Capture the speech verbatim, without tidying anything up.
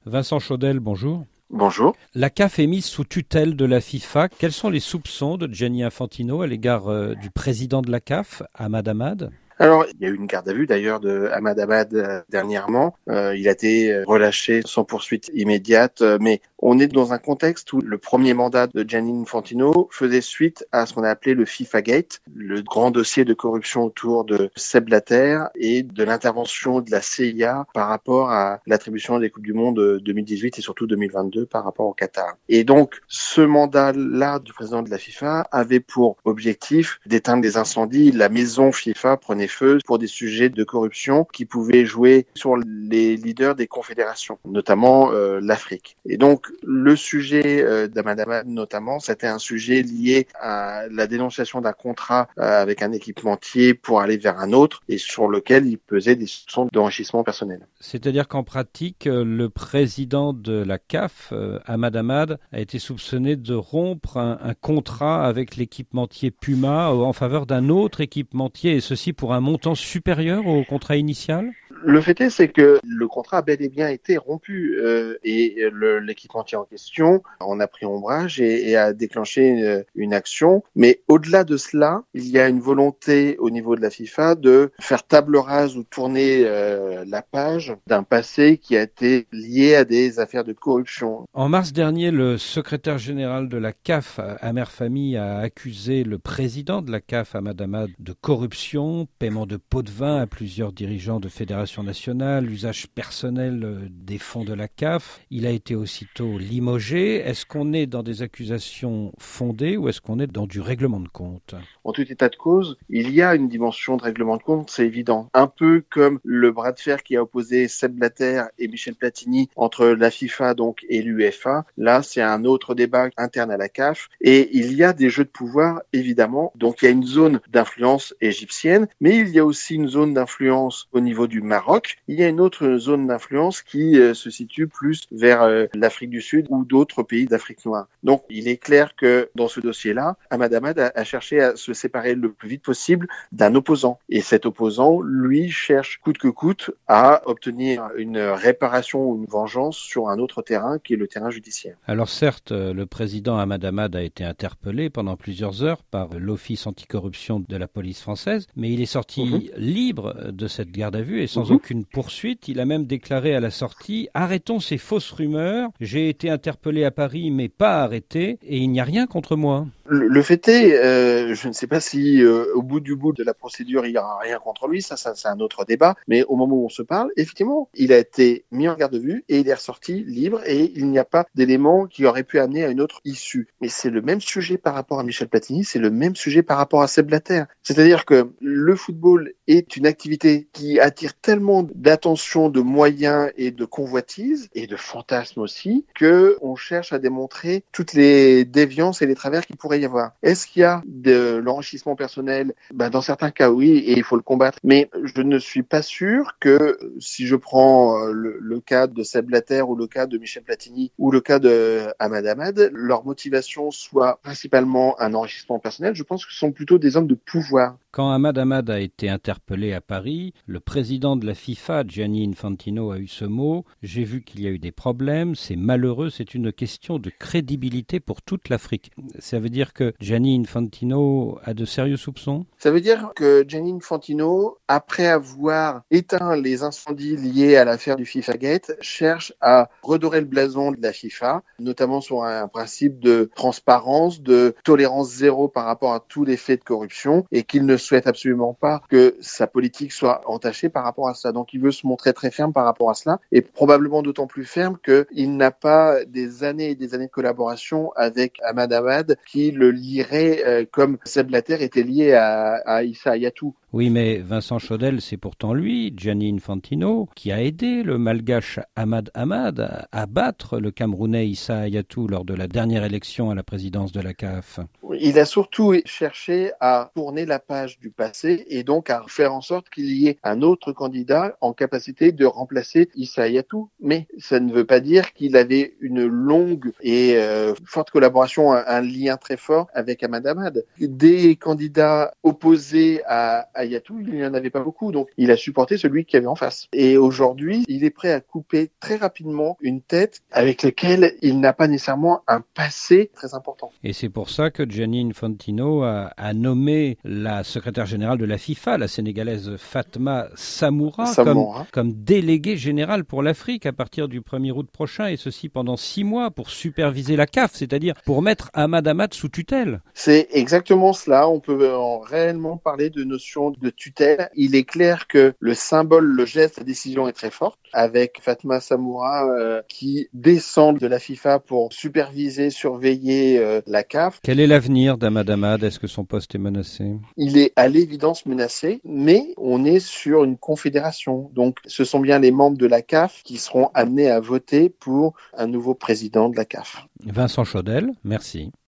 Vincent Chaudel, bonjour. Bonjour. La C A F est mise sous tutelle de la FIFA. Quels sont les soupçons de Gianni Infantino à l'égard euh, du président de la C A F, Ahmad Ahmad ? Alors, il y a eu une garde à vue d'ailleurs de Ahmad Ahmad euh, dernièrement. Euh, il a été relâché sans poursuite immédiate, euh, mais on est dans un contexte où le premier mandat de Gianni Infantino faisait suite à ce qu'on a appelé le FIFA Gate, le grand dossier de corruption autour de Sepp Blatter et de l'intervention de la C I A par rapport à l'attribution des Coupes du Monde deux mille dix-huit et surtout deux mille vingt-deux par rapport au Qatar. Et donc, ce mandat-là du président de la FIFA avait pour objectif d'éteindre des incendies. La maison FIFA prenait feu pour des sujets de corruption qui pouvaient jouer sur les leaders des confédérations, notamment euh, l'Afrique. Et donc, le sujet euh, d'Ahmad Ahmad, notamment, c'était un sujet lié à la dénonciation d'un contrat euh, avec un équipementier pour aller vers un autre et sur lequel il pesait des soupçons d'enrichissement personnel. C'est-à-dire qu'en pratique, le président de la C A F, euh, Ahmad Ahmad, a été soupçonné de rompre un, un contrat avec l'équipementier Puma en faveur d'un autre équipementier, et ceci pour un montant supérieur au contrat initial ? Le fait est, c'est que le contrat a bel et bien été rompu euh, et le, l'équipementier en question en a pris ombrage et, et a déclenché une, une action. Mais au-delà de cela, il y a une volonté au niveau de la FIFA de faire table rase ou tourner euh, la page d'un passé qui a été lié à des affaires de corruption. En mars dernier, le secrétaire général de la C A F, Amer Fahmy, a accusé le président de la C A F, Ahmad Ahmad, de corruption, paiement de pots de vin à plusieurs dirigeants de fédérations nationale, usage personnel des fonds de la C A F. Il a été aussitôt limogé. Est-ce qu'on est dans des accusations fondées ou est-ce qu'on est dans du règlement de compte ? En tout état de cause, il y a une dimension de règlement de compte, c'est évident. Un peu comme le bras de fer qui a opposé Sepp Blatter et Michel Platini entre la FIFA donc et l'UEFA. Là, c'est un autre débat interne à la C A F. Et il y a des jeux de pouvoir, évidemment. Donc, il y a une zone d'influence égyptienne, mais il y a aussi une zone d'influence au niveau du Maroc. Il y a une autre zone d'influence qui euh, se situe plus vers euh, l'Afrique du Sud ou d'autres pays d'Afrique noire. Donc, il est clair que dans ce dossier-là, Ahmad Ahmad a, a cherché à se séparer le plus vite possible d'un opposant. Et cet opposant, lui, cherche coûte que coûte à obtenir une réparation ou une vengeance sur un autre terrain qui est le terrain judiciaire. Alors certes, le président Ahmad Ahmad a été interpellé pendant plusieurs heures par l'Office anticorruption de la police française, mais il est sorti mmh. libre de cette garde à vue et sans mmh. aucune poursuite. Il a même déclaré à la sortie « Arrêtons ces fausses rumeurs, j'ai été interpellé à Paris mais pas arrêté et il n'y a rien contre moi ». Le, le fait est, euh, je ne sais pas si euh, au bout du bout de la procédure, il n'y aura rien contre lui, ça, ça c'est un autre débat, mais au moment où on se parle, effectivement, il a été mis en garde à vue et il est ressorti libre et il n'y a pas d'éléments qui auraient pu amener à une autre issue. Mais c'est le même sujet par rapport à Michel Platini, c'est le même sujet par rapport à Sepp Blatter. C'est-à-dire que le football est une activité qui attire tellement d'attention, de moyens et de convoitises et de fantasmes aussi, que on cherche à démontrer toutes les déviances et les travers qui pourraient y avoir. Est-ce qu'il y a de l'enrichissement personnel ? Ben, dans certains cas, oui, et il faut le combattre. Mais je ne suis pas sûr que si je prends le, le cas de Sepp Blatter ou le cas de Michel Platini ou le cas de Ahmad Ahmad, leur motivation soit principalement un enrichissement personnel. Je pense que ce sont plutôt des hommes de pouvoir. Quand Ahmad Ahmad a été interpellé à Paris, le président de la FIFA, Gianni Infantino, a eu ce mot « J'ai vu qu'il y a eu des problèmes, c'est malheureux, c'est une question de crédibilité pour toute l'Afrique ». Ça veut dire que Gianni Infantino a de sérieux soupçons ? Ça veut dire que Gianni Infantino, après avoir éteint les incendies liés à l'affaire du FIFA Gate, cherche à redorer le blason de la FIFA, notamment sur un principe de transparence, de tolérance zéro par rapport à tous les faits de corruption, et qu'il ne souhaite absolument pas que sa politique soit entachée par rapport à ça. Donc il veut se montrer très ferme par rapport à cela, et probablement d'autant plus ferme qu'il n'a pas des années et des années de collaboration avec Ahmad Ahmad qui le lierait euh, comme Sepp Blatter était lié à, à Issa Hayatou. Oui, mais Vincent Chaudel, c'est pourtant lui, Gianni Infantino, qui a aidé le malgache Ahmad Ahmad à battre le Camerounais Issa Hayatou lors de la dernière élection à la présidence de la C A F. Il a surtout cherché à tourner la page du passé et donc à faire en sorte qu'il y ait un autre candidat en capacité de remplacer Issa Hayatou. Mais ça ne veut pas dire qu'il avait une longue et euh, forte collaboration, un, un lien très fort avec Ahmad Ahmad. Des candidats opposés à Ayatou, il n'y en avait pas beaucoup, donc il a supporté celui qu'il y avait en face. Et aujourd'hui, il est prêt à couper très rapidement une tête avec laquelle il n'a pas nécessairement un passé très important. Et c'est pour ça que Gianni Infantino a, a nommé la secrétaire générale de la FIFA, la sénégalaise Fatma Samoura, Samoura. Comme, comme déléguée générale pour l'Afrique à partir du premier août prochain, et ceci pendant six mois pour superviser la C A F, c'est-à-dire pour mettre Ahmad Ahmad sous tutelle. C'est exactement cela. On peut en réellement parler de notion de tutelle. Il est clair que le symbole, le geste, la décision est très forte, avec Fatma Samoura euh, qui descend de la FIFA pour superviser, surveiller euh, la C A F. Quel est l'avenir d'Ahmad Ahmad? Est-ce que son poste est menacé? Il est à l'évidence menacé, mais on est sur une confédération. Donc ce sont bien les membres de la C A F qui seront amenés à voter pour un nouveau président de la C A F. Vincent Chaudel, merci.